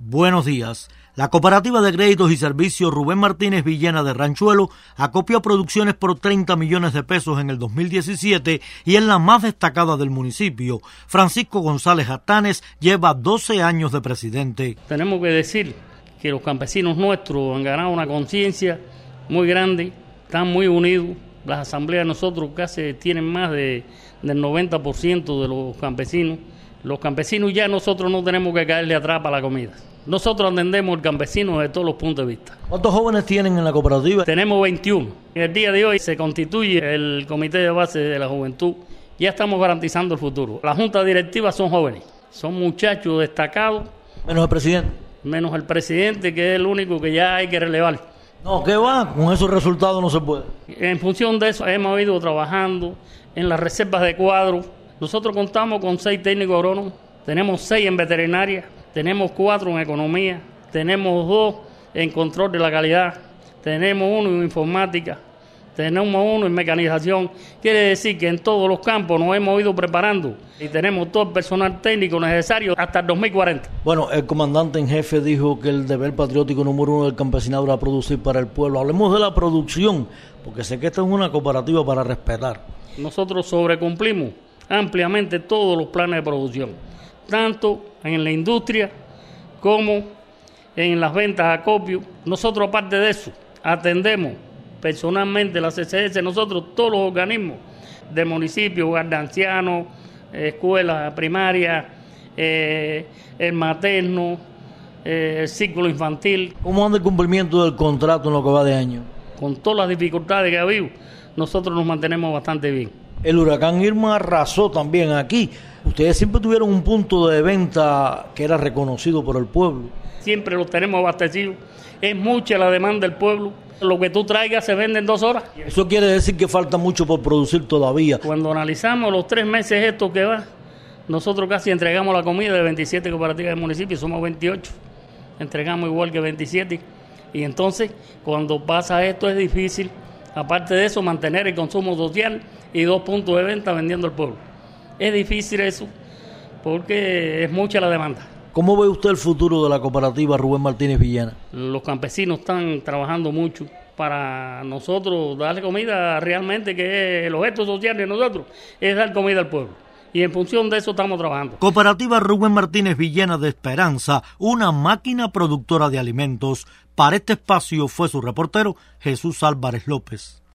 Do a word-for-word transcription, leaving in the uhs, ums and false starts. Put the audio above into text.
Buenos días. La Cooperativa de Créditos y Servicios Rubén Martínez Villena de Ranchuelo acopió producciones por treinta millones de pesos en el dos mil diecisiete y es la más destacada del municipio. Francisco González Atanes lleva doce años de presidente. Tenemos que decir que los campesinos nuestros han ganado una conciencia muy grande, están muy unidos. Las asambleas de nosotros casi tienen más de, del noventa por ciento de los campesinos. Los campesinos ya nosotros no tenemos que caerle atrás para la comida. Nosotros atendemos al campesino desde todos los puntos de vista. ¿Cuántos jóvenes tienen en la cooperativa? Tenemos veintiuno. En el día de hoy se constituye el comité de base de la juventud. Ya estamos garantizando el futuro. La junta directiva son jóvenes, son muchachos destacados. Menos el presidente. Menos el presidente, que es el único que ya hay que relevar. No, ¿qué va? Con esos resultados no se puede. En función de eso hemos ido trabajando en las reservas de cuadros. Nosotros contamos con seis técnicos agrónomos, tenemos seis en veterinaria, tenemos cuatro en economía, tenemos dos en control de la calidad, tenemos uno en informática, tenemos uno en mecanización. Quiere decir que en todos los campos nos hemos ido preparando y tenemos todo el personal técnico necesario hasta el dos mil cuarenta. Bueno, el comandante en jefe dijo que el deber patriótico número uno del campesinado era producir para el pueblo. Hablemos de la producción, porque sé que esta es una cooperativa para respetar. Nosotros sobrecumplimos ampliamente todos los planes de producción, tanto en la industria como en las ventas a acopio. Nosotros, aparte de eso, atendemos personalmente la C C S, nosotros todos los organismos del municipio, hogar de ancianos, escuelas primarias, eh, el materno, eh, el círculo infantil. ¿Cómo anda el cumplimiento del contrato en lo que va de año? Con todas las dificultades que ha habido, nosotros nos mantenemos bastante bien. El huracán Irma arrasó también aquí. Ustedes siempre tuvieron un punto de venta que era reconocido por el pueblo. Siempre lo tenemos abastecido. Es mucha la demanda del pueblo. Lo que tú traigas se vende en dos horas. Eso quiere decir que falta mucho por producir todavía. Cuando analizamos los tres meses estos que va, nosotros casi entregamos la comida de veintisiete cooperativas del municipio, somos veintiocho. Entregamos igual que veintisiete. Y entonces, cuando pasa esto es difícil. Aparte de eso, mantener el consumo social y dos puntos de venta vendiendo al pueblo. Es difícil eso, porque es mucha la demanda. ¿Cómo ve usted el futuro de la cooperativa Rubén Martínez Villena? Los campesinos están trabajando mucho para nosotros darle comida realmente, que es el objeto social de nosotros, es dar comida al pueblo. Y en función de eso estamos trabajando. Cooperativa Rubén Martínez Villena de Esperanza, una máquina productora de alimentos. Para este espacio fue su reportero Jesús Álvarez López.